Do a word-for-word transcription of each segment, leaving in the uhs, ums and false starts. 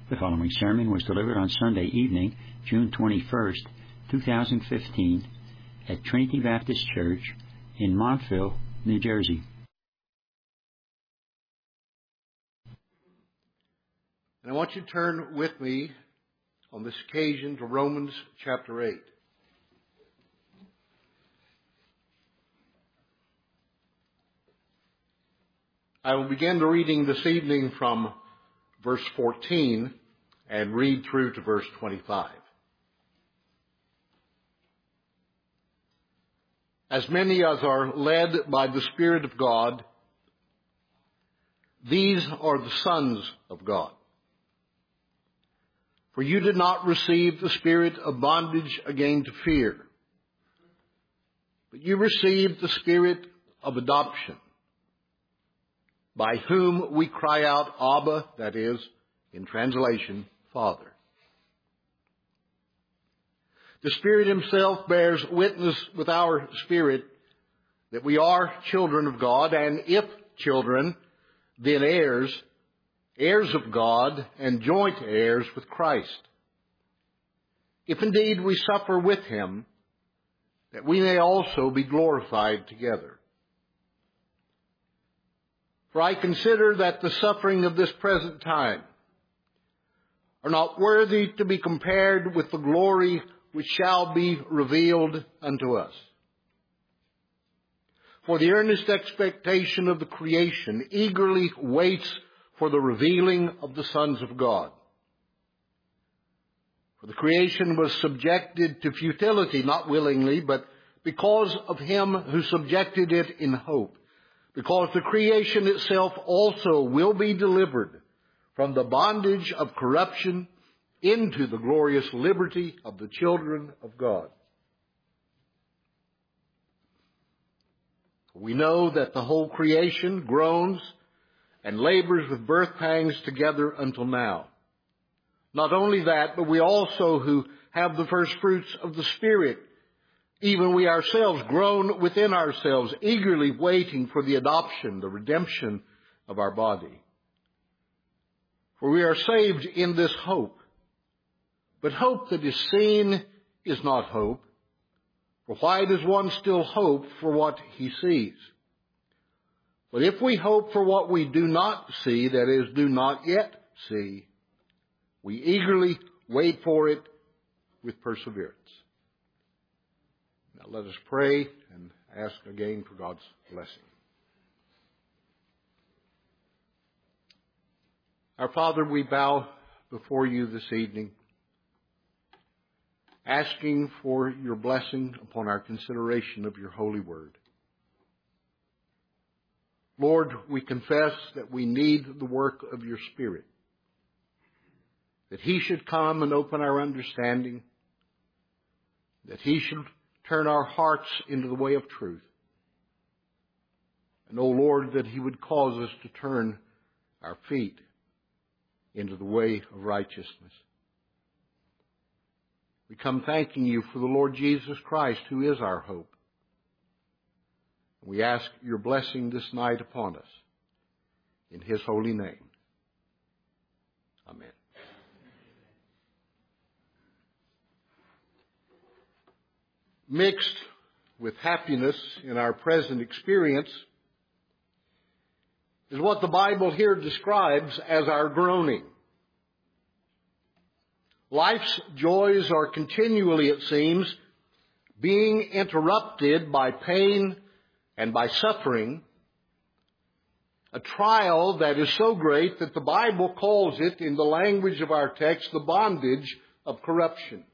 The following sermon was delivered on Sunday evening, June twenty-first, two thousand fifteen, at Trinity Baptist Church in Montville, New Jersey. And I want you to turn with me on this occasion to Romans chapter eight. I will begin the reading this evening from verse fourteen and read through to verse twenty-five. As many as are led by the Spirit of God, these are the sons of God. For you did not receive the spirit of bondage again to fear, but you received the spirit of adoption, by whom we cry out, Abba, that is, in translation, Father. The Spirit Himself bears witness with our spirit that we are children of God, and if children, then heirs, heirs of God, and joint heirs with Christ. If indeed we suffer with Him, that we may also be glorified together. For I consider that the suffering of this present time are not worthy to be compared with the glory which shall be revealed unto us. For the earnest expectation of the creation eagerly waits for the revealing of the sons of God. For the creation was subjected to futility, not willingly, but because of Him who subjected it in hope. Because the creation itself also will be delivered from the bondage of corruption into the glorious liberty of the children of God. We know that the whole creation groans and labors with birth pangs together until now. Not only that, but we also who have the first fruits of the Spirit, even we ourselves groan within ourselves, eagerly waiting for the adoption, the redemption of our body. For we are saved in this hope. But hope that is seen is not hope. For why does one still hope for what he sees? But if we hope for what we do not see, that is, do not yet see, we eagerly wait for it with perseverance. Now let us pray and ask again for God's blessing. Our Father, we bow before you this evening, asking for your blessing upon our consideration of your holy word. Lord, we confess that we need the work of your Spirit, that He should come and open our understanding, that He should turn our hearts into the way of truth, and, O Lord, that He would cause us to turn our feet into the way of righteousness. We come thanking you for the Lord Jesus Christ, who is our hope. We ask your blessing this night upon us. In His holy name. Amen. Mixed with happiness in our present experience is what the Bible here describes as our groaning. Life's joys are continually, it seems, being interrupted by pain and by suffering, a trial that is so great that the Bible calls it, in the language of our text, the bondage of corruption.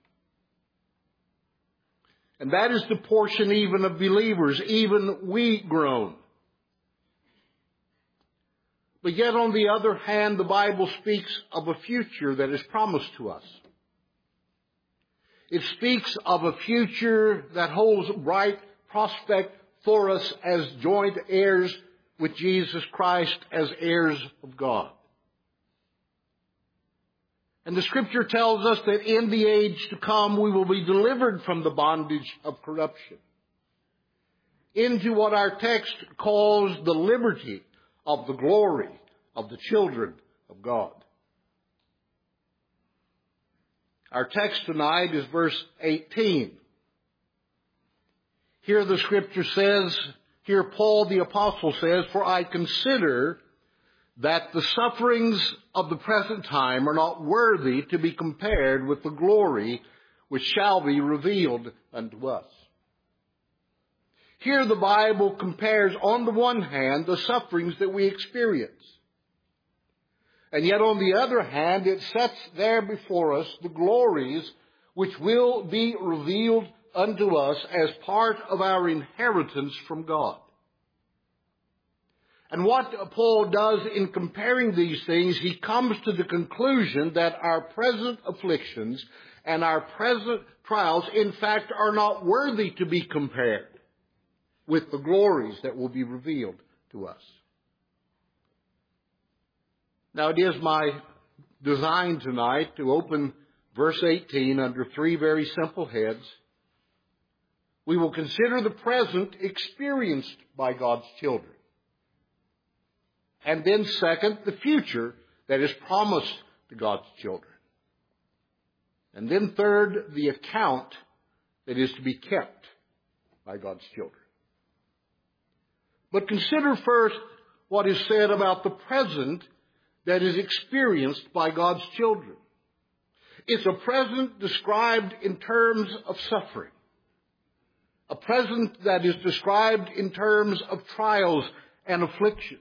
And that is the portion even of believers. Even we groan. But yet, on the other hand, the Bible speaks of a future that is promised to us. It speaks of a future that holds bright prospect for us as joint heirs with Jesus Christ, as heirs of God. And the Scripture tells us that in the age to come we will be delivered from the bondage of corruption into what our text calls the liberty of the glory of the children of God. Our text tonight is verse eighteen. Here the Scripture says, here Paul the Apostle says, "For I consider that the sufferings of the present time are not worthy to be compared with the glory which shall be revealed unto us." Here the Bible compares, on the one hand, the sufferings that we experience. And yet on the other hand, it sets there before us the glories which will be revealed unto us as part of our inheritance from God. And what Paul does in comparing these things, he comes to the conclusion that our present afflictions and our present trials, in fact, are not worthy to be compared with the glories that will be revealed to us. Now, it is my design tonight to open verse eighteen under three very simple heads. We will consider the present experienced by God's children. And then second, the future that is promised to God's children. And then third, the account that is to be kept by God's children. But consider first what is said about the present that is experienced by God's children. It's a present described in terms of suffering. A present that is described in terms of trials and afflictions.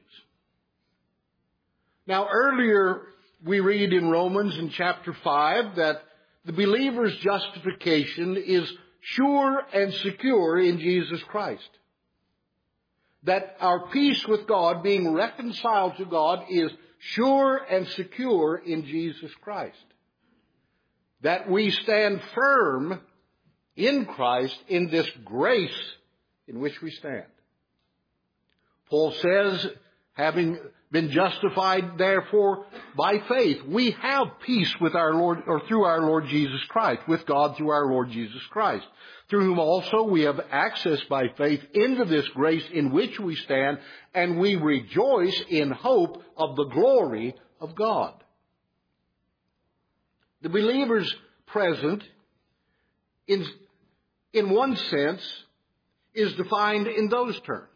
Now, earlier we read in Romans in chapter five that the believer's justification is sure and secure in Jesus Christ. That our peace with God, being reconciled to God, is sure and secure in Jesus Christ. That we stand firm in Christ in this grace in which we stand. Paul says, having been justified, therefore, by faith, we have peace with our Lord, or through our Lord Jesus Christ, with God through our Lord Jesus Christ, through whom also we have access by faith into this grace in which we stand, and we rejoice in hope of the glory of God. The believer's present, in, in one sense, is defined in those terms.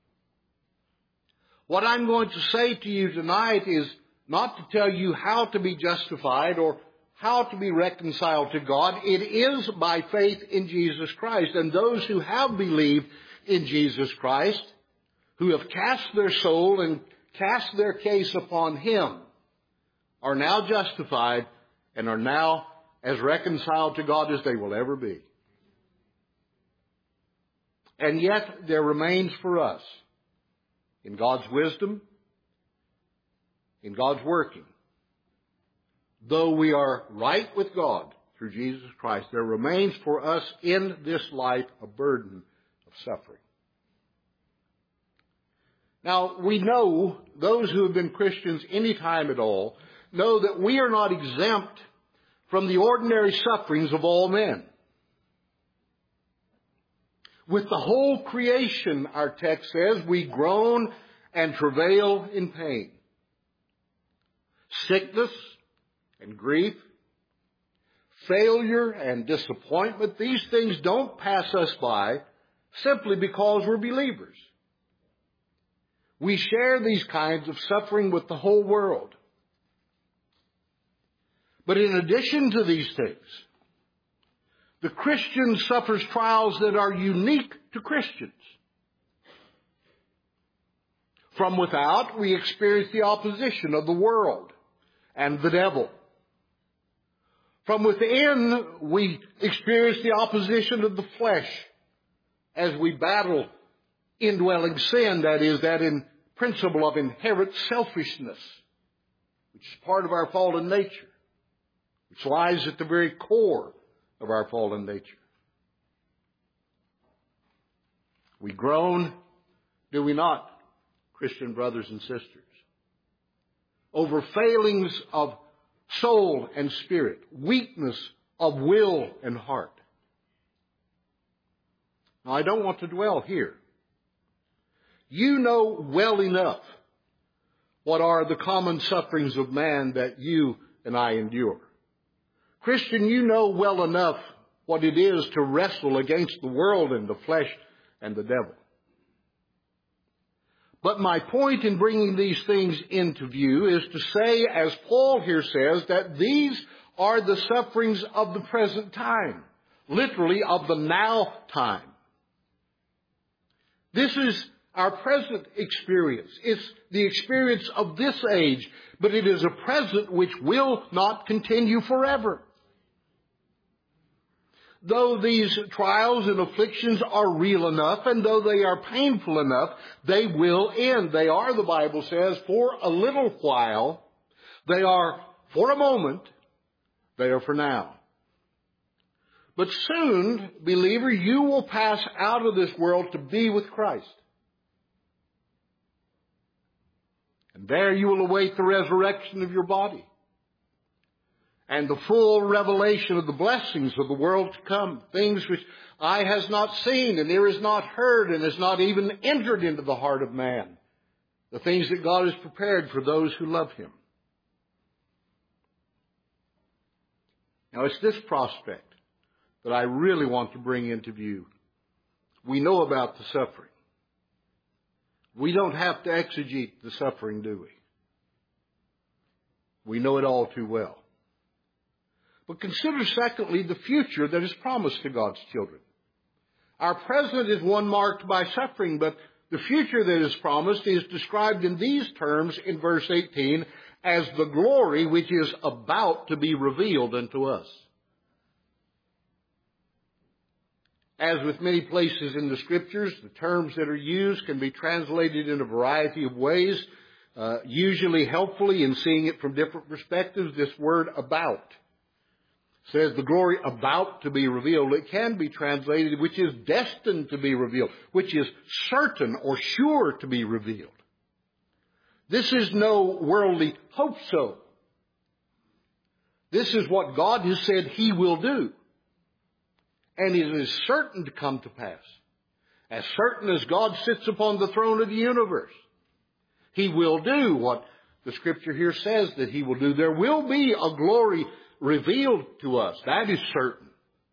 What I'm going to say to you tonight is not to tell you how to be justified or how to be reconciled to God. It is by faith in Jesus Christ. And those who have believed in Jesus Christ, who have cast their soul and cast their case upon Him, are now justified and are now as reconciled to God as they will ever be. And yet there remains for us, in God's wisdom, in God's working, though we are right with God through Jesus Christ, there remains for us in this life a burden of suffering. Now, we know, those who have been Christians any time at all, know that we are not exempt from the ordinary sufferings of all men. With the whole creation, our text says, we groan and travail in pain. Sickness and grief, failure and disappointment, these things don't pass us by simply because we're believers. We share these kinds of suffering with the whole world. But in addition to these things, the Christian suffers trials that are unique to Christians. From without, we experience the opposition of the world and the devil. From within, we experience the opposition of the flesh as we battle indwelling sin, that is, that in principle of inherent selfishness, which is part of our fallen nature, which lies at the very core of our fallen nature. We groan, do we not, Christian brothers and sisters, over failings of soul and spirit, weakness of will and heart. Now, I don't want to dwell here. You know well enough what are the common sufferings of man that you and I endure. Christian, you know well enough what it is to wrestle against the world and the flesh and the devil. But my point in bringing these things into view is to say, as Paul here says, that these are the sufferings of the present time, literally of the now time. This is our present experience. It's the experience of this age, but it is a present which will not continue forever. Though these trials and afflictions are real enough, and though they are painful enough, they will end. They are, the Bible says, for a little while. They are for a moment. They are for now. But soon, believer, you will pass out of this world to be with Christ. And there you will await the resurrection of your body and the full revelation of the blessings of the world to come, things which eye has not seen and ear has not heard and has not even entered into the heart of man, the things that God has prepared for those who love Him. Now, it's this prospect that I really want to bring into view. We know about the suffering. We don't have to exegete the suffering, do we? We know it all too well. But consider, secondly, the future that is promised to God's children. Our present is one marked by suffering, but the future that is promised is described in these terms in verse eighteen as the glory which is about to be revealed unto us. As with many places in the Scriptures, the terms that are used can be translated in a variety of ways, uh, usually helpfully in seeing it from different perspectives. This word about says the glory about to be revealed. It can be translated, which is destined to be revealed, which is certain or sure to be revealed. This is no worldly hope so. This is what God has said He will do. And it is certain to come to pass. As certain as God sits upon the throne of the universe. He will do what the Scripture here says that He will do. There will be a glory revealed to us. That is certain.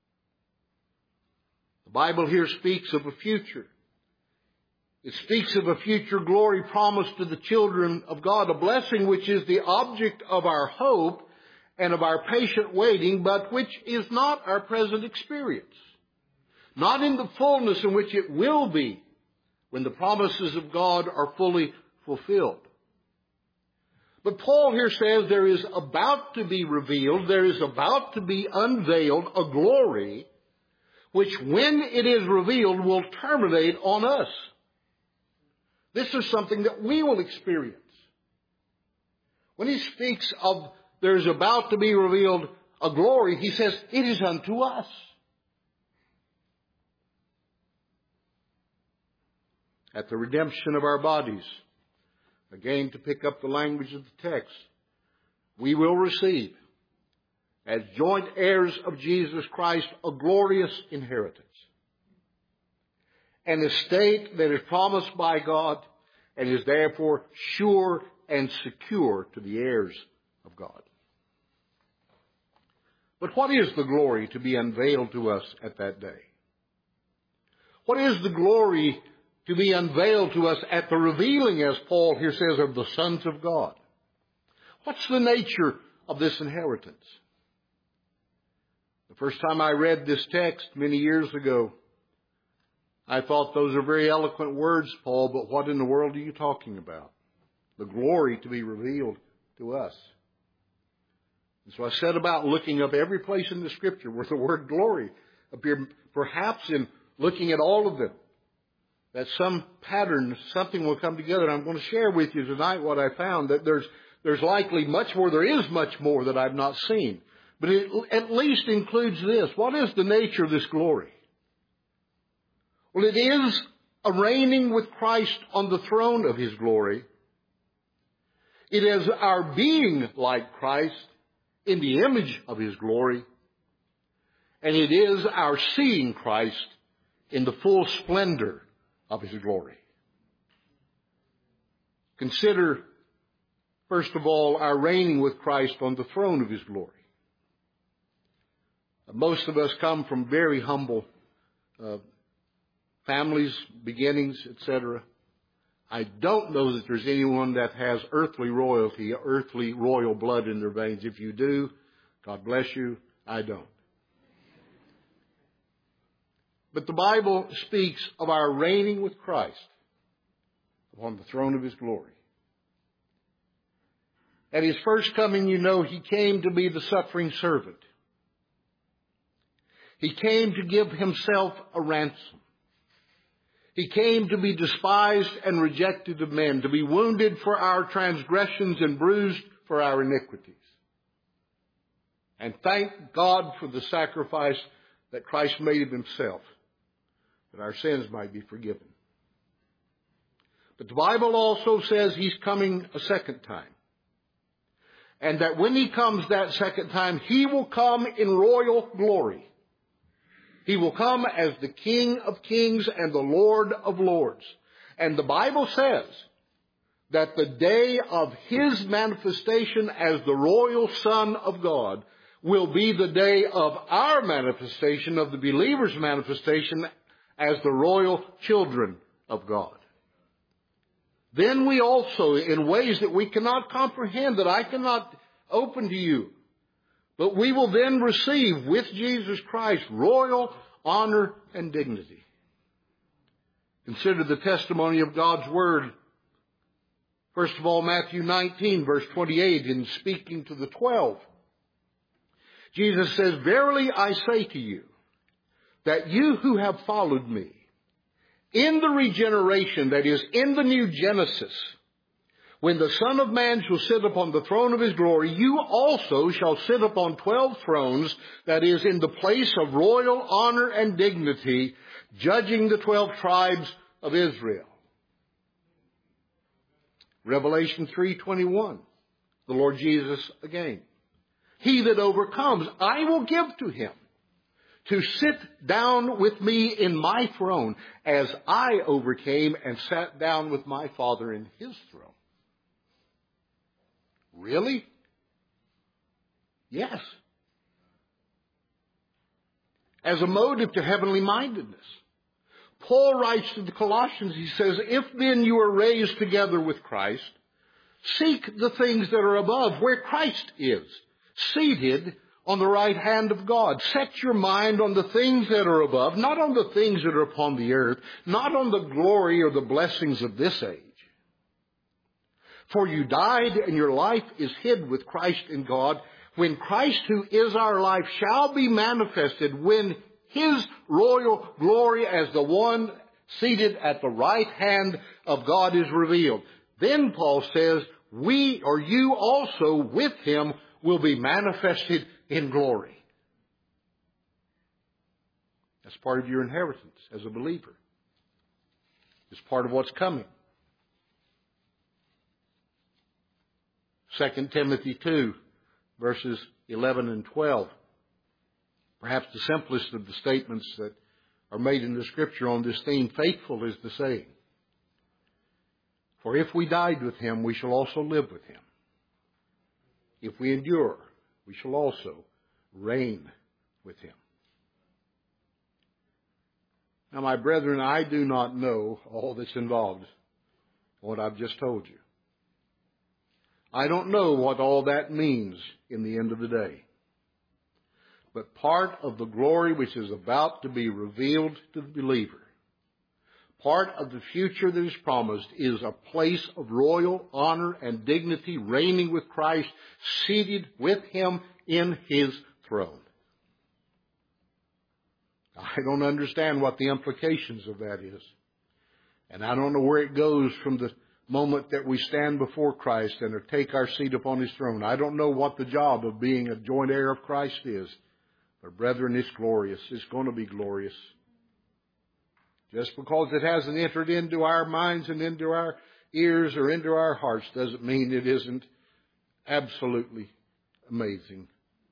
The Bible here speaks of a future. It speaks of a future glory promised to the children of God, a blessing which is the object of our hope and of our patient waiting, but which is not our present experience. Not in the fullness in which it will be when the promises of God are fully fulfilled. But Paul here says there is about to be revealed, there is about to be unveiled a glory which, when it is revealed, will terminate on us. This is something that we will experience. When he speaks of there is about to be revealed a glory, he says it is unto us. At the redemption of our bodies, again, to pick up the language of the text, we will receive, as joint heirs of Jesus Christ, a glorious inheritance. An estate that is promised by God and is therefore sure and secure to the heirs of God. But what is the glory to be unveiled to us at that day? What is the glory to be unveiled to us at the revealing, as Paul here says, of the sons of God? What's the nature of this inheritance? The first time I read this text many years ago, I thought those are very eloquent words, Paul, but what in the world are you talking about? The glory to be revealed to us. And so I set about looking up every place in the Scripture where the word glory appeared, perhaps in looking at all of them, that some pattern, something will come together. And I'm going to share with you tonight what I found, that there's there's likely much more, there is much more that I've not seen. But it at least includes this. What is the nature of this glory? Well, it is a reigning with Christ on the throne of His glory. It is our being like Christ in the image of His glory. And it is our seeing Christ in the full splendor of His glory. Consider, first of all, our reigning with Christ on the throne of His glory. Most of us come from very humble uh, families, beginnings, et cetera. I don't know that there's anyone that has earthly royalty, earthly royal blood in their veins. If you do, God bless you. I don't. But the Bible speaks of our reigning with Christ upon the throne of His glory. At His first coming, you know, He came to be the suffering servant. He came to give Himself a ransom. He came to be despised and rejected of men, to be wounded for our transgressions and bruised for our iniquities. And thank God for the sacrifice that Christ made of Himself, that our sins might be forgiven. But the Bible also says He's coming a second time. And that when He comes that second time, He will come in royal glory. He will come as the King of kings and the Lord of lords. And the Bible says that the day of His manifestation as the royal Son of God will be the day of our manifestation, of the believer's manifestation as the royal children of God. Then we also, in ways that we cannot comprehend, that I cannot open to you, but we will then receive with Jesus Christ royal honor and dignity. Consider the testimony of God's Word. First of all, Matthew nineteen, verse twenty-eight, in speaking to the twelve. Jesus says, "Verily I say to you, that you who have followed me, in the regeneration, that is, in the new Genesis, when the Son of Man shall sit upon the throne of His glory, you also shall sit upon twelve thrones, that is, in the place of royal honor and dignity, judging the twelve tribes of Israel." Revelation three twenty-one, the Lord Jesus again. "He that overcomes, I will give to him to sit down with me in my throne, as I overcame and sat down with my Father in His throne." Really? Yes. As a motive to heavenly mindedness. Paul writes to the Colossians, he says, "If then you are raised together with Christ, seek the things that are above, where Christ is, seated on the right hand of God. Set your mind on the things that are above, not on the things that are upon the earth, not on the glory or the blessings of this age. For you died, and your life is hid with Christ in God. When Christ, who is our life, shall be manifested, when His royal glory as the one seated at the right hand of God is revealed, then," Paul says, "we," or you also, "with Him will be manifested in glory." That's part of your inheritance as a believer. It's part of what's coming. Second Timothy two, verses eleven and twelve. Perhaps the simplest of the statements that are made in the Scripture on this theme. "Faithful is the saying, for if we died with Him, we shall also live with Him. If we endure, we shall also reign with Him." Now, my brethren, I do not know all that's involved in what I've just told you. I don't know what all that means in the end of the day. But part of the glory which is about to be revealed to the believer, part of the future that is promised, is a place of royal honor and dignity, reigning with Christ, seated with Him in His throne. I don't understand what the implications of that is. And I don't know where it goes from the moment that we stand before Christ and take our seat upon His throne. I don't know what the job of being a joint heir of Christ is. But brethren, it's glorious. It's going to be glorious. Just because it hasn't entered into our minds and into our ears or into our hearts doesn't mean it isn't absolutely amazing.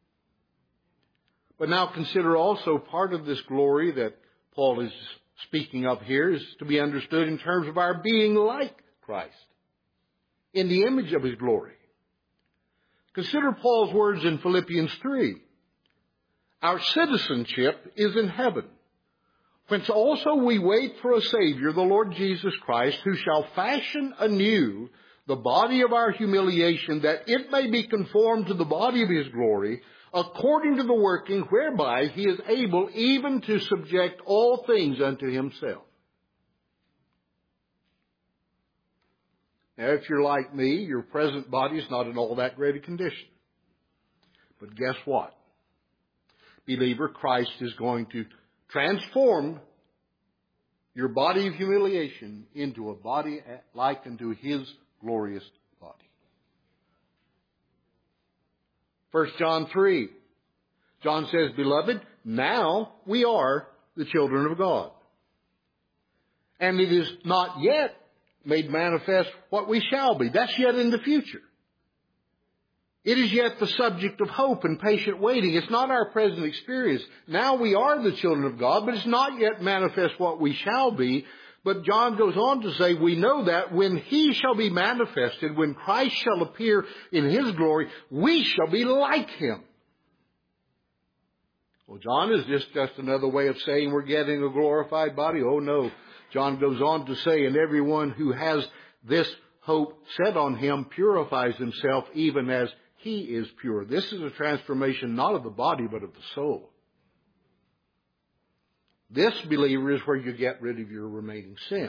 But now consider also part of this glory that Paul is speaking of here is to be understood in terms of our being like Christ, in the image of His glory. Consider Paul's words in Philippians three. Our citizenship is in heaven, whence also we wait for a Savior, the Lord Jesus Christ, who shall fashion anew the body of our humiliation, that it may be conformed to the body of his glory, according to the working whereby he is able even to subject all things unto himself. Now, if you're like me, your present body is not in all that great a condition. But guess what? Believer, Christ is going to transform your body of humiliation into a body like unto his glorious body. First John three. John says, Beloved, now we are the children of God. And it is not yet made manifest what we shall be. That's yet in the future. It is yet the subject of hope and patient waiting. It's not our present experience. Now we are the children of God, but it's not yet manifest what we shall be. But John goes on to say, we know that when he shall be manifested, when Christ shall appear in his glory, we shall be like him. Well, John, is this just another way of saying we're getting a glorified body? Oh, no. John goes on to say, and everyone who has this hope set on him purifies himself even as he is pure. This is a transformation not of the body, but of the soul. This, believer, is where you get rid of your remaining sin.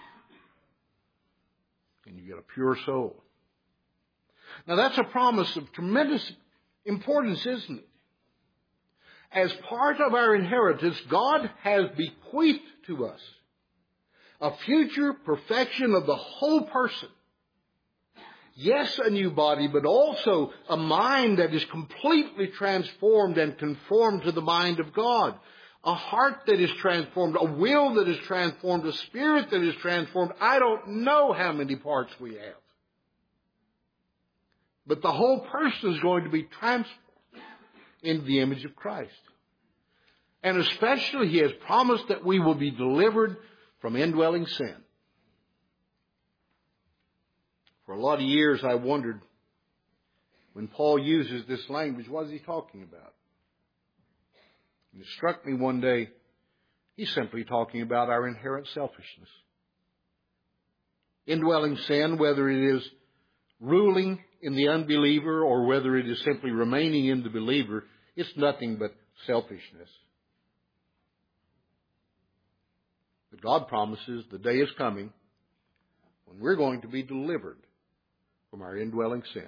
And you get a pure soul. Now, that's a promise of tremendous importance, isn't it? As part of our inheritance, God has bequeathed to us a future perfection of the whole person. Yes, a new body, but also a mind that is completely transformed and conformed to the mind of God. A heart that is transformed, a will that is transformed, a spirit that is transformed. I don't know how many parts we have. But the whole person is going to be transformed into the image of Christ. And especially he has promised that we will be delivered from indwelling sin. For a lot of years I wondered, when Paul uses this language, what is he talking about? And it struck me one day, he's simply talking about our inherent selfishness. Indwelling sin, whether it is ruling in the unbeliever or whether it is simply remaining in the believer, it's nothing but selfishness. But God promises the day is coming when we're going to be delivered from our indwelling sin.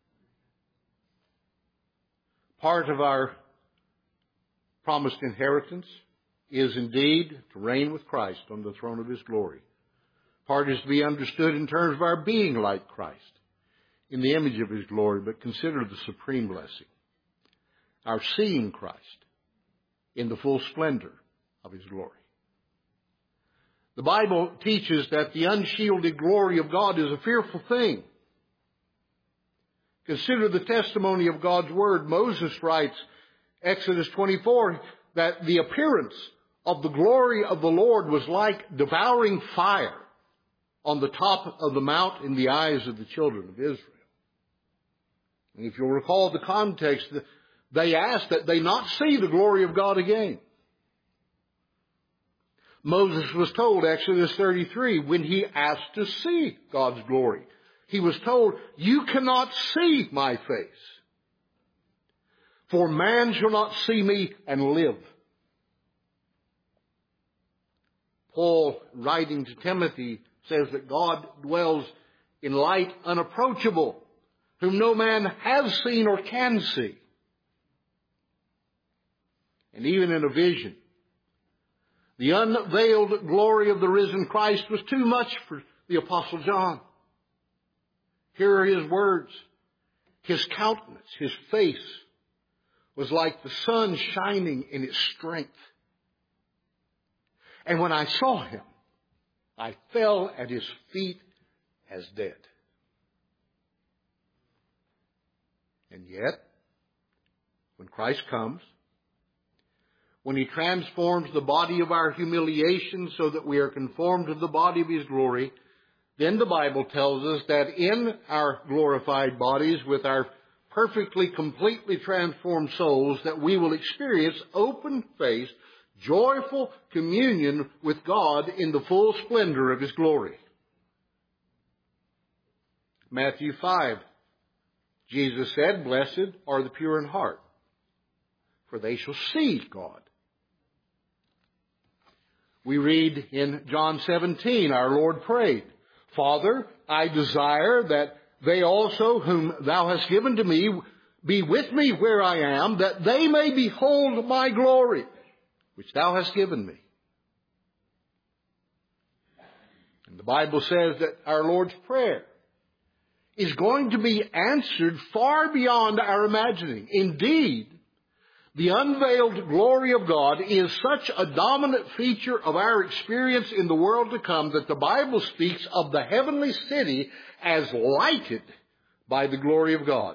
Part of our promised inheritance is indeed to reign with Christ on the throne of his glory. Part is to be understood in terms of our being like Christ in the image of his glory, but consider the supreme blessing. Our seeing Christ in the full splendor of his glory. The Bible teaches that the unshielded glory of God is a fearful thing. Consider the testimony of God's word. Moses writes, Exodus twenty-four, that the appearance of the glory of the Lord was like devouring fire on the top of the mount in the eyes of the children of Israel. And if you'll recall the context, they asked that they not see the glory of God again. Moses was told, Exodus thirty-three, when he asked to see God's glory, he was told, you cannot see my face, for man shall not see me and live. Paul, writing to Timothy, says that God dwells in light unapproachable, whom no man has seen or can see. And even in a vision, the unveiled glory of the risen Christ was too much for the Apostle John. Here are his words. His countenance, his face, was like the sun shining in its strength. And when I saw him, I fell at his feet as dead. And yet, when Christ comes, when he transforms the body of our humiliation so that we are conformed to the body of his glory, then the Bible tells us that in our glorified bodies with our perfectly, completely transformed souls that we will experience open-faced, joyful communion with God in the full splendor of His glory. Matthew five, Jesus said, "Blessed are the pure in heart, for they shall see God." We read in John seventeen, our Lord prayed, "Father, I desire that they also whom thou hast given to me be with me where I am, that they may behold my glory, which thou hast given me." And the Bible says that our Lord's Prayer is going to be answered far beyond our imagining. Indeed, the unveiled glory of God is such a dominant feature of our experience in the world to come that the Bible speaks of the heavenly city as lighted by the glory of God.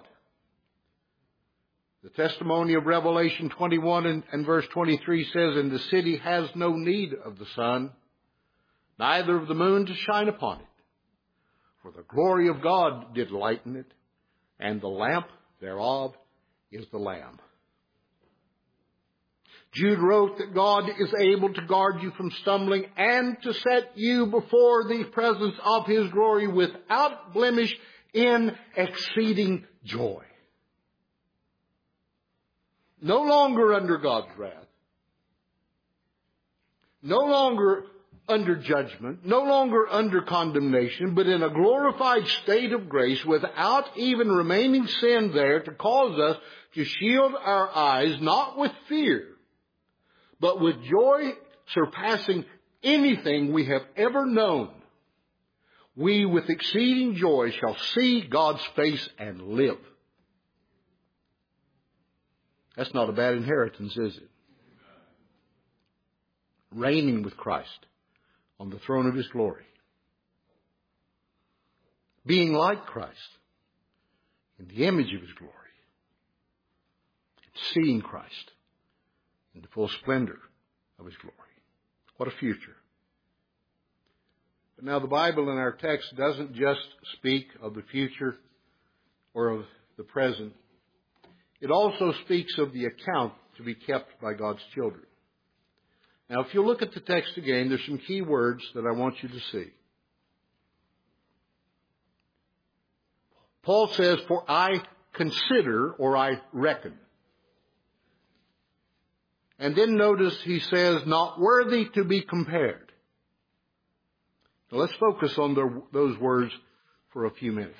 The testimony of Revelation twenty-one and, and verse twenty-three says, "And the city has no need of the sun, neither of the moon to shine upon it. For the glory of God did lighten it, and the lamp thereof is the Lamb." Jude wrote that God is able to guard you from stumbling and to set you before the presence of His glory without blemish in exceeding joy. No longer under God's wrath. No longer under judgment. No longer under condemnation, but in a glorified state of grace without even remaining sin there to cause us to shield our eyes, not with fear, but with joy surpassing anything we have ever known. We with exceeding joy shall see God's face and live. That's not a bad inheritance, is it? Reigning with Christ on the throne of His glory. Being like Christ in the image of His glory. Seeing Christ in the full splendor of His glory. What a future. But now the Bible in our text doesn't just speak of the future or of the present. It also speaks of the account to be kept by God's children. Now if you look at the text again, there's some key words that I want you to see. Paul says, "For I consider," or "I reckon." And then notice he says, "not worthy to be compared." Now let's focus on the, those words for a few minutes.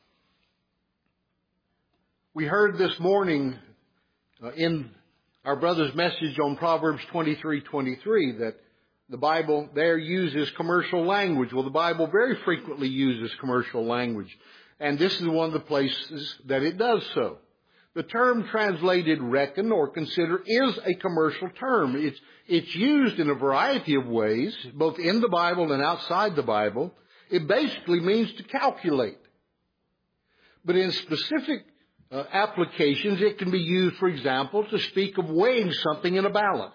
We heard this morning uh, in our brother's message on Proverbs twenty-three twenty-three that the Bible there uses commercial language. Well, the Bible very frequently uses commercial language. And this is one of the places that it does so. The term translated reckon or consider is a commercial term. It's, it's used in a variety of ways, both in the Bible and outside the Bible. It basically means to calculate. But in specific uh, applications, it can be used, for example, to speak of weighing something in a balance.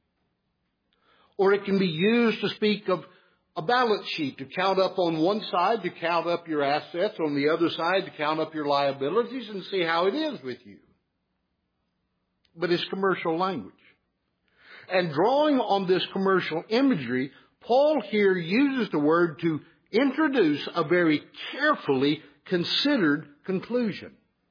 Or it can be used to speak of a balance sheet, to count up on one side, to count up your assets, on the other side, to count up your liabilities and see how it is with you. But it's commercial language. And drawing on this commercial imagery, Paul here uses the word to introduce a very carefully considered conclusion.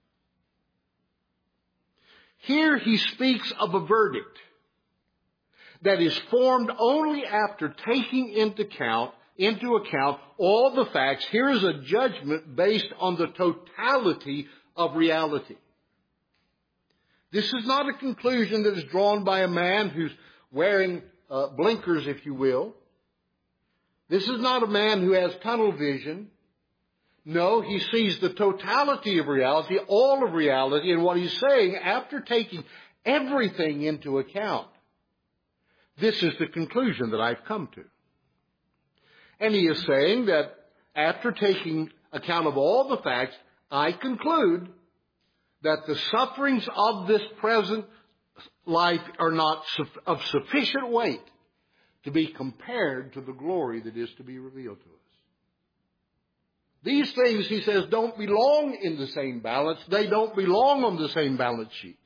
Here he speaks of a verdict that is formed only after taking into account, into account all the facts. Here is a judgment based on the totality of reality. This is not a conclusion that is drawn by a man who's wearing uh, blinkers, if you will. This is not a man who has tunnel vision. No, he sees the totality of reality, all of reality, and what he's saying, after taking everything into account, this is the conclusion that I've come to. And he is saying that after taking account of all the facts, I conclude that the sufferings of this present life are not of sufficient weight to be compared to the glory that is to be revealed to us. These things, he says, don't belong in the same balance. They don't belong on the same balance sheet.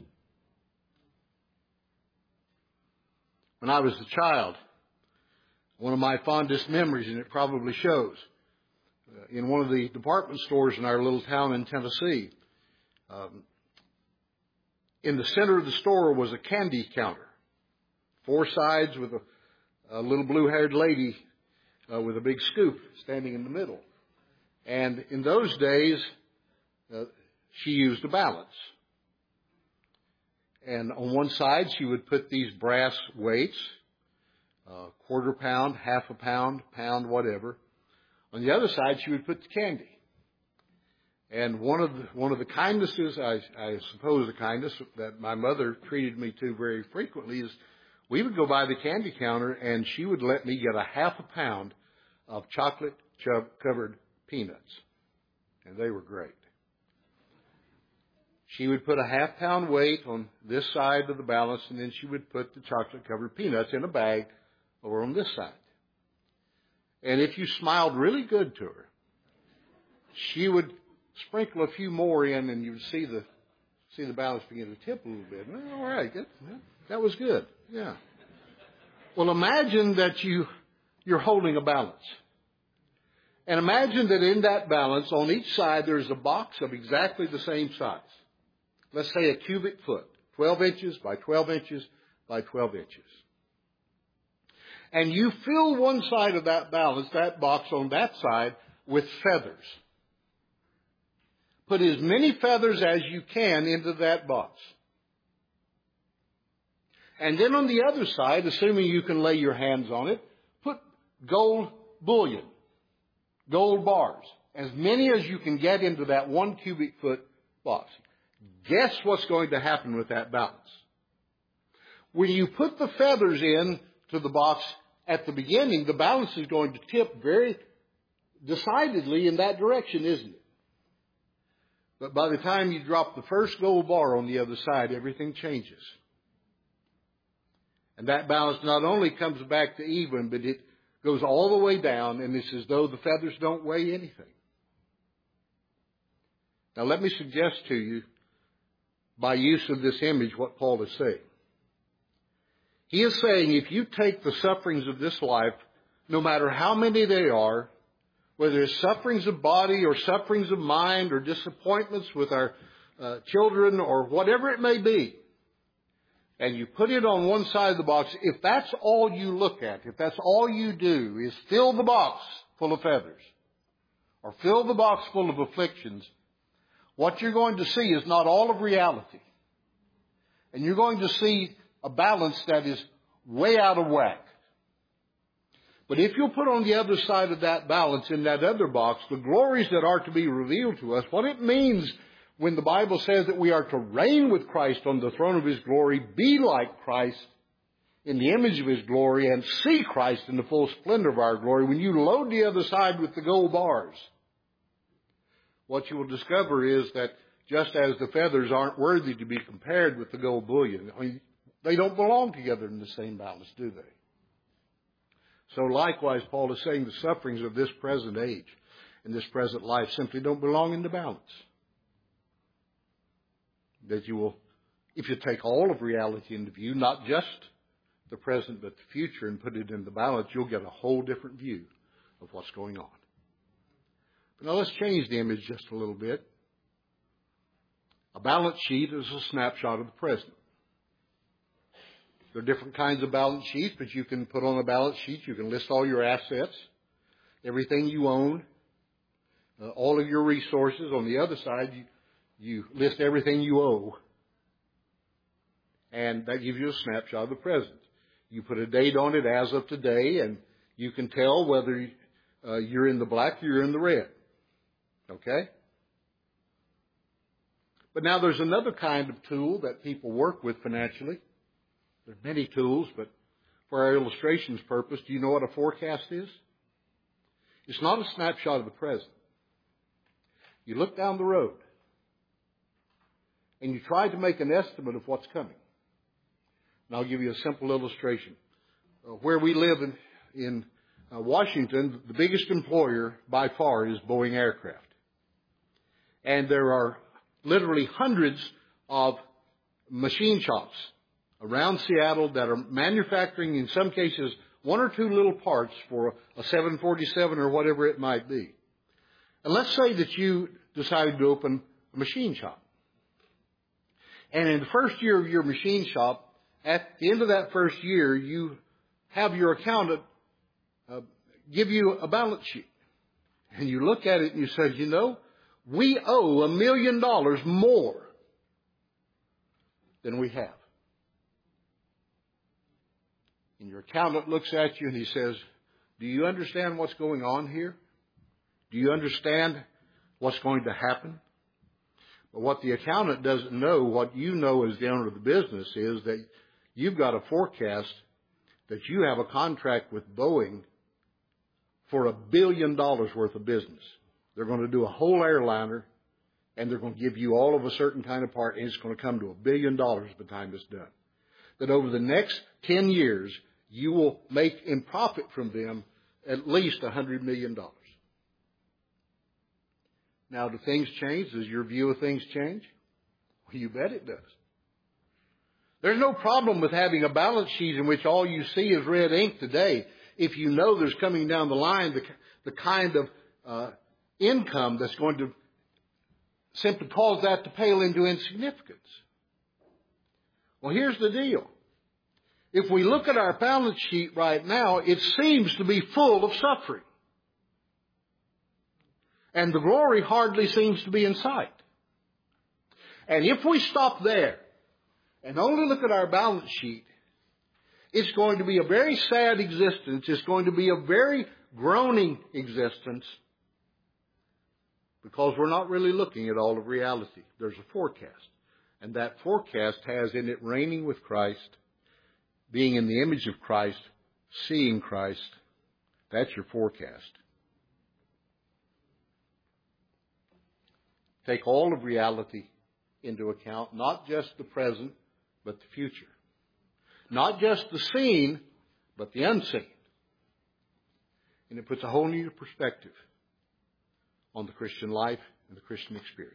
When I was a child, one of my fondest memories, and it probably shows, uh, in one of the department stores in our little town in Tennessee, um, in the center of the store was a candy counter. Four sides with a, a little blue-haired lady uh, with a big scoop standing in the middle. And in those days, uh, she used a balance. And on one side, she would put these brass weights, uh, quarter pound, half a pound, pound, whatever. On the other side, she would put the candy. And one of the, one of the kindnesses, I, I suppose a kindness that my mother treated me to very frequently is we would go by the candy counter and she would let me get a half a pound of chocolate covered peanuts. And they were great. She would put a half pound weight on this side of the balance, and then she would put the chocolate covered peanuts in a bag over on this side. And if you smiled really good to her, she would sprinkle a few more in, and you would see the see the balance begin to tip a little bit. Well, all right, that, that was good. Yeah. Well, imagine that you you're holding a balance. And imagine that in that balance, on each side, there's a box of exactly the same size. Let's say a cubic foot, twelve inches by twelve inches by twelve inches. And you fill one side of that balance, that box on that side, with feathers. Put as many feathers as you can into that box. And then on the other side, assuming you can lay your hands on it, put gold bullion. Gold bars, as many as you can get into that one cubic foot box. Guess what's going to happen with that balance? When you put the feathers in to the box at the beginning, the balance is going to tip very decidedly in that direction, isn't it? But by the time you drop the first gold bar on the other side, everything changes. And that balance not only comes back to even, but it goes all the way down, and it's as though the feathers don't weigh anything. Now let me suggest to you, by use of this image, what Paul is saying. He is saying if you take the sufferings of this life, no matter how many they are, whether it's sufferings of body or sufferings of mind or disappointments with our uh, children or whatever it may be, and you put it on one side of the box, if that's all you look at, if that's all you do is fill the box full of feathers or fill the box full of afflictions, what you're going to see is not all of reality. And you're going to see a balance that is way out of whack. But if you'll put on the other side of that balance in that other box the glories that are to be revealed to us, what it means when the Bible says that we are to reign with Christ on the throne of His glory, be like Christ in the image of His glory, and see Christ in the full splendor of our glory, when you load the other side with the gold bars, what you will discover is that just as the feathers aren't worthy to be compared with the gold bullion, I mean, they don't belong together in the same balance, do they? So likewise, Paul is saying the sufferings of this present age and this present life simply don't belong in the balance. That you will, if you take all of reality into view, not just the present but the future, and put it in the balance, you'll get a whole different view of what's going on. But now let's change the image just a little bit. A balance sheet is a snapshot of the present. There are different kinds of balance sheets, but you can put on a balance sheet, you can list all your assets, everything you own, uh, all of your resources. On the other side, you You list everything you owe, and that gives you a snapshot of the present. You put a date on it as of today, and you can tell whether uh, you're in the black or you're in the red. Okay? But now there's another kind of tool that people work with financially. There are many tools, but for our illustration's purpose, do you know what a forecast is? It's not a snapshot of the present. You look down the road, and you try to make an estimate of what's coming. And I'll give you a simple illustration. Uh, where we live in, in uh, Washington, the biggest employer by far is Boeing Aircraft. And there are literally hundreds of machine shops around Seattle that are manufacturing, in some cases, one or two little parts for a seven forty-seven or whatever it might be. And let's say that you decided to open a machine shop. And in the first year of your machine shop, at the end of that first year, you have your accountant uh, give you a balance sheet. And you look at it and you say, you know, we owe a million dollars more than we have. And your accountant looks at you and he says, do you understand what's going on here? Do you understand what's going to happen? But what the accountant doesn't know, what you know as the owner of the business, is that you've got a forecast that you have a contract with Boeing for a billion dollars worth of business. They're going to do a whole airliner, and they're going to give you all of a certain kind of part, and it's going to come to a billion dollars by the time it's done. That over the next ten years, you will make in profit from them at least a hundred million dollars. Now, do things change? Does your view of things change? Well, you bet it does. There's no problem with having a balance sheet in which all you see is red ink today if you know there's coming down the line the, the kind of uh, income that's going to simply cause that to pale into insignificance. Well, here's the deal. If we look at our balance sheet right now, it seems to be full of suffering. And the glory hardly seems to be in sight. And if we stop there and only look at our balance sheet, it's going to be a very sad existence. It's going to be a very groaning existence because we're not really looking at all of reality. There's a forecast. And that forecast has in it reigning with Christ, being in the image of Christ, seeing Christ. That's your forecast. Take all of reality into account, not just the present, but the future. Not just the seen, but the unseen. And it puts a whole new perspective on the Christian life and the Christian experience.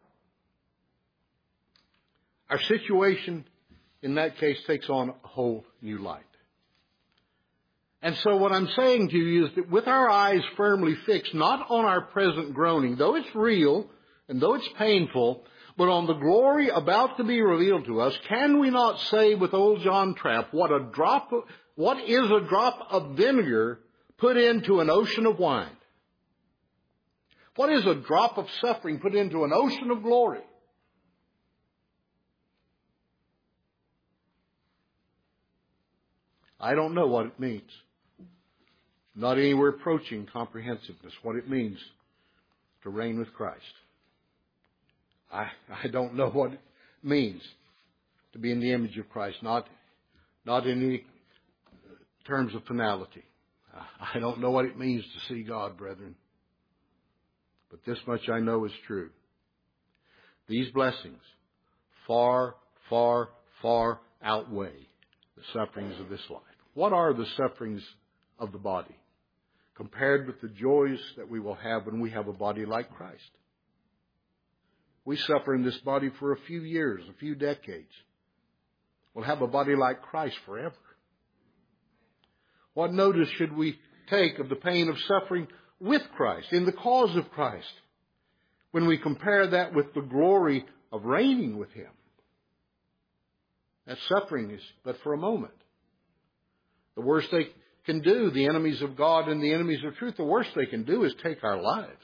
Our situation, in that case, takes on a whole new light. And so what I'm saying to you is that with our eyes firmly fixed, not on our present groaning, though it's real, and though it's painful, but on the glory about to be revealed to us, can we not say with old John Trapp, what a drop of, what is a drop of vinegar put into an ocean of wine? What is a drop of suffering put into an ocean of glory? I don't know what it means. Not anywhere approaching comprehensiveness, what it means to reign with Christ. I, I don't know what it means to be in the image of Christ, not, not in any terms of finality. I don't know what it means to see God, brethren. But this much I know is true. These blessings far, far, far outweigh the sufferings of this life. What are the sufferings of the body compared with the joys that we will have when we have a body like Christ? We suffer in this body for a few years, a few decades. We'll have a body like Christ forever. What notice should we take of the pain of suffering with Christ, in the cause of Christ, when we compare that with the glory of reigning with Him? That suffering is but for a moment. The worst they can do, the enemies of God and the enemies of truth, the worst they can do is take our lives.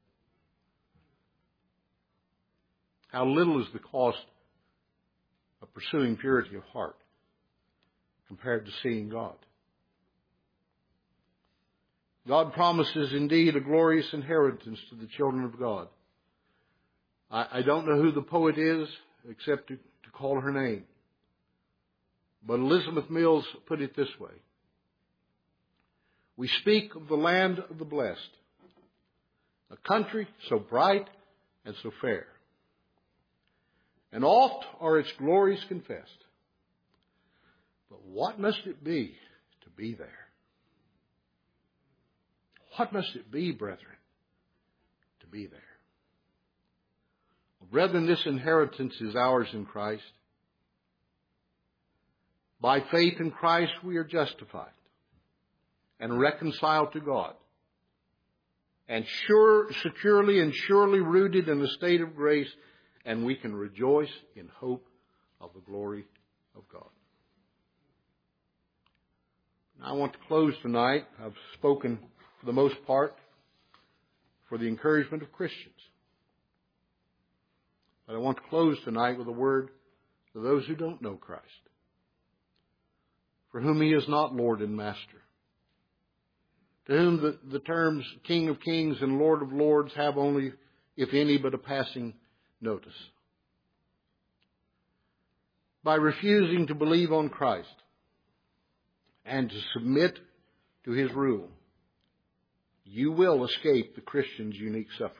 How little is the cost of pursuing purity of heart compared to seeing God? God promises indeed a glorious inheritance to the children of God. I, I don't know who the poet is except to, to call her name. But Elizabeth Mills put it this way. We speak of the land of the blessed, a country so bright and so fair. And oft are its glories confessed. But what must it be to be there? What must it be, brethren, to be there? Well, brethren, this inheritance is ours in Christ. By faith in Christ we are justified and reconciled to God, and sure, securely and surely rooted in the state of grace, and we can rejoice in hope of the glory of God. Now, I want to close tonight. I've spoken, for the most part, for the encouragement of Christians. But I want to close tonight with a word for those who don't know Christ, for whom He is not Lord and Master, to whom the, the terms King of Kings and Lord of Lords have only, if any, but a passing notice. By refusing to believe on Christ and to submit to His rule, you will escape the Christian's unique sufferings.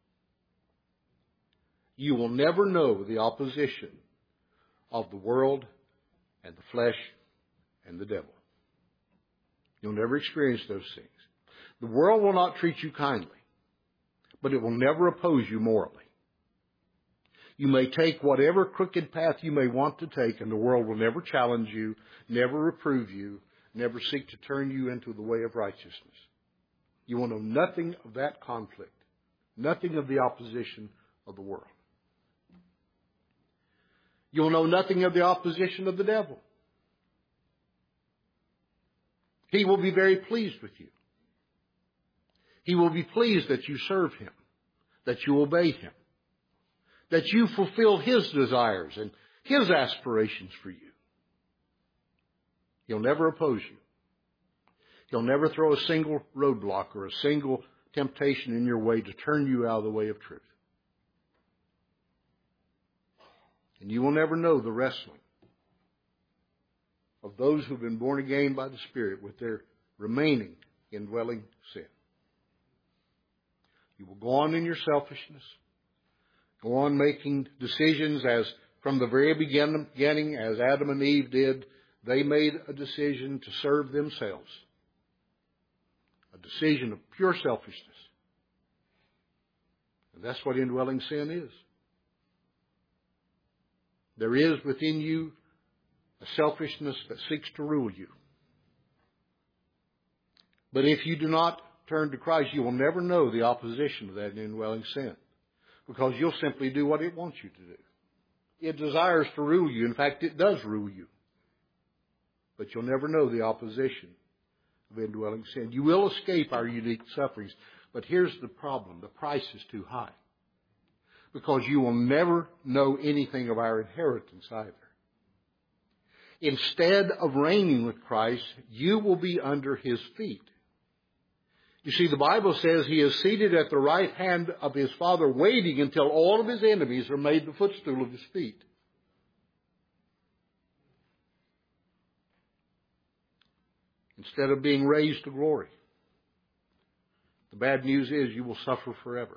You will never know the opposition of the world and the flesh and the devil. You'll never experience those things. The world will not treat you kindly, but it will never oppose you morally. You may take whatever crooked path you may want to take, and the world will never challenge you, never reprove you, never seek to turn you into the way of righteousness. You will know nothing of that conflict, nothing of the opposition of the world. You'll know nothing of the opposition of the devil. He will be very pleased with you. He will be pleased that you serve Him, that you obey Him, that you fulfill His desires and His aspirations for you. He'll never oppose you. He'll never throw a single roadblock or a single temptation in your way to turn you out of the way of truth. And you will never know the wrestling of those who've been born again by the Spirit with their remaining indwelling sin. You will go on in your selfishness, go on making decisions as from the very beginning, as Adam and Eve did. They made a decision to serve themselves, a decision of pure selfishness. And that's what indwelling sin is. There is within you a selfishness that seeks to rule you. But if you do not turn to Christ, you will never know the opposition of that indwelling sin, because you'll simply do what it wants you to do. It desires to rule you. In fact, it does rule you. But you'll never know the opposition of indwelling sin. You will escape our unique sufferings. But here's the problem. The price is too high, because you will never know anything of our inheritance either. Instead of reigning with Christ, you will be under His feet. You see, the Bible says He is seated at the right hand of His Father, waiting until all of His enemies are made the footstool of His feet. Instead of being raised to glory, the bad news is you will suffer forever.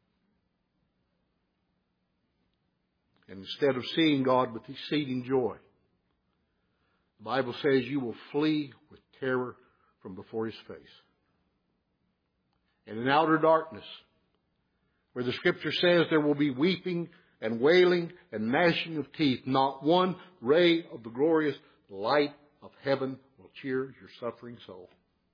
And instead of seeing God with exceeding joy, the Bible says you will flee with terror from before His face. And in outer darkness, where the Scripture says there will be weeping and wailing and gnashing of teeth, not one ray of the glorious light of heaven will cheer your suffering soul.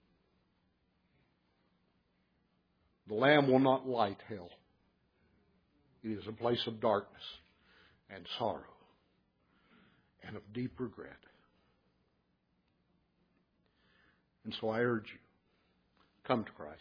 The Lamb will not light hell. It is a place of darkness and sorrow and of deep regret. And so I urge you, come to Christ.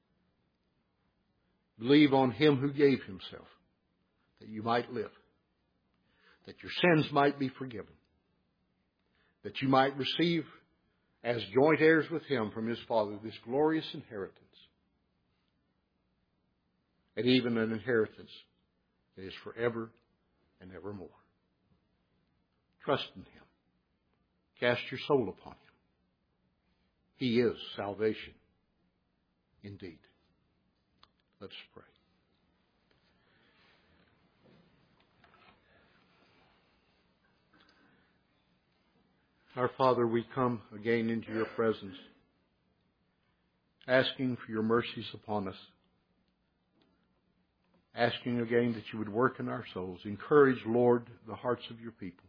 Believe on Him who gave Himself, that you might live, that your sins might be forgiven, that you might receive as joint heirs with Him from His Father this glorious inheritance, and even an inheritance that is forever and evermore. Trust in Him. Cast your soul upon Him. He is salvation indeed. Let's pray. Our Father, we come again into your presence, asking for your mercies upon us, asking again that you would work in our souls. Encourage, Lord, the hearts of your people.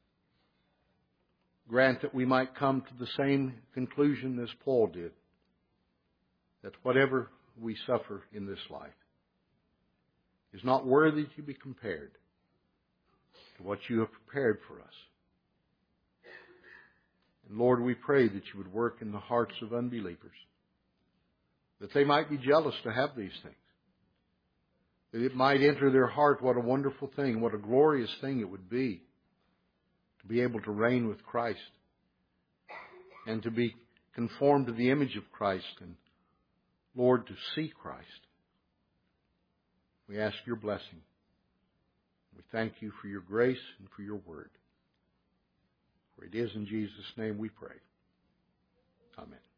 Grant that we might come to the same conclusion as Paul did, that whatever we suffer in this life is not worthy to be compared to what you have prepared for us. And Lord, we pray that you would work in the hearts of unbelievers, that they might be jealous to have these things, that it might enter their heart what a wonderful thing, what a glorious thing it would be to be able to reign with Christ and to be conformed to the image of Christ and, Lord, to see Christ. We ask your blessing. We thank you for your grace and for your word. For it is in Jesus' name we pray. Amen.